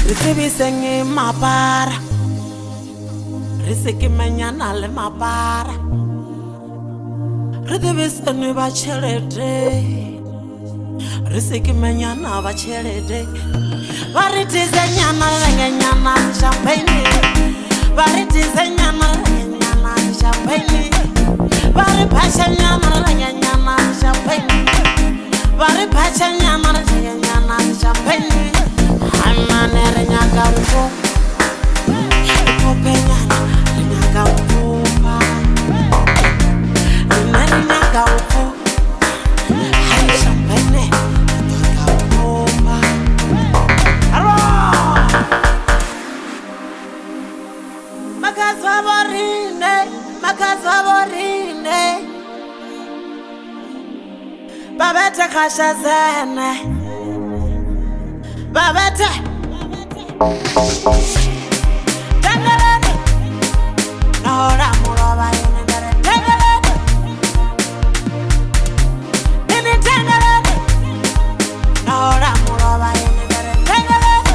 Risibi sengi mapara Risiki menyana le mapara Ridibi sengi bachelede Risiki menyana bachelede Varitize nyana lenge nyana champagne Varitize nyana lenge nyana champagne Varipasha nyana lenge nyana champagne Varipasha nyana lenge nyana champagne Amanere nyaka upo Upo nyana nyaka upo Amanere nyaka upo Hai champagne nyaka upo Aro Makazwa borine Babete kasha zene Babete Tengelene Nora muroba yenegare Tengelene Nini tengelene Nora muroba yenegare Tengelene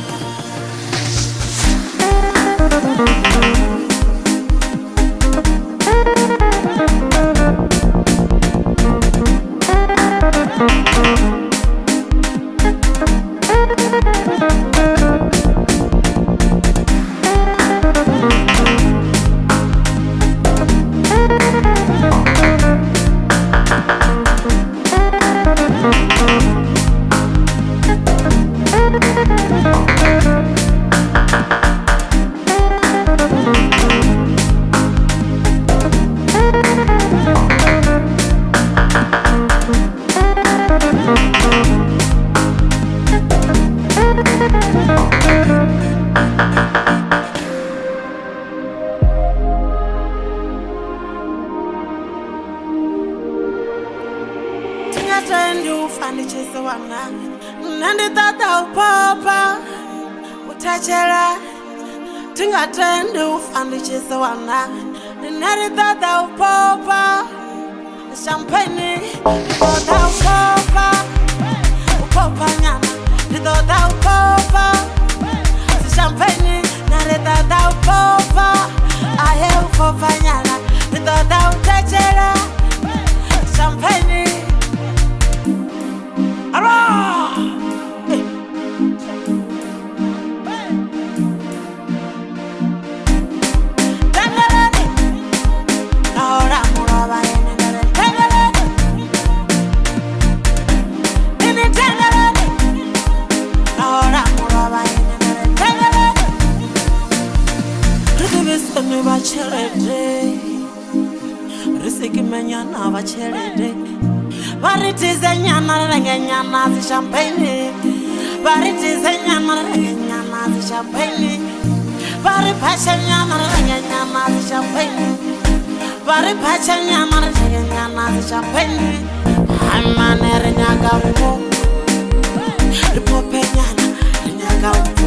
Nandi tata upapa utachela tingatende ufanichise wana nandi tata upapa champagne tata upapa upapa nyama tata upapa champagne nandi tata upapa aye upapa nyama tata utachela champagne Risiki menyana bachelede Varitize nyana lenge nyana champagne Varitize nyana lenge nyana champagne Varipasha nyana lenge nyana champagne Varipasha nyana lenge nyana champagne Amanere nyaka upo Ripope nyana nyaka upo